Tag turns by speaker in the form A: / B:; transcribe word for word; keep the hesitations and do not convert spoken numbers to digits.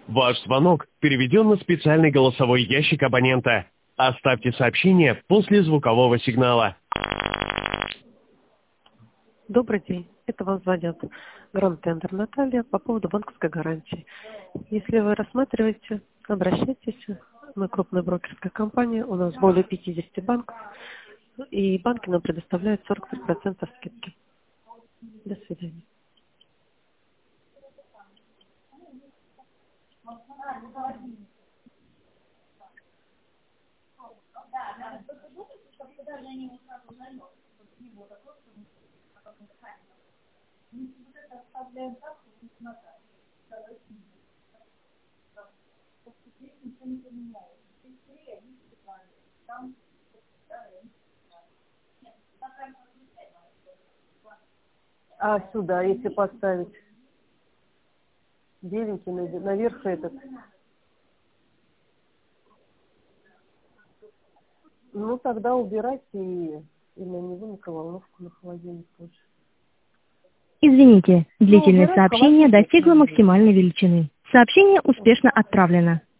A: Ваш звонок переведен на специальный голосовой ящик абонента. Оставьте сообщение после звукового сигнала.
B: Добрый день. Это вас звонят Гранд Тендер Наталья по поводу банковской гарантии. Если вы рассматриваете, обращайтесь. Мы крупная брокерская компания, у нас более пятидесяти банков, и банки нам предоставляют сорок пять процентов скидки. До свидания. А сюда, если поставить беленький наверх этот, ну тогда убирайте и, и на него микроволновку на холодильник тоже.
C: Извините, длительность
B: Ну,
C: сообщения достигла максимальной величины. Сообщение успешно отправлено.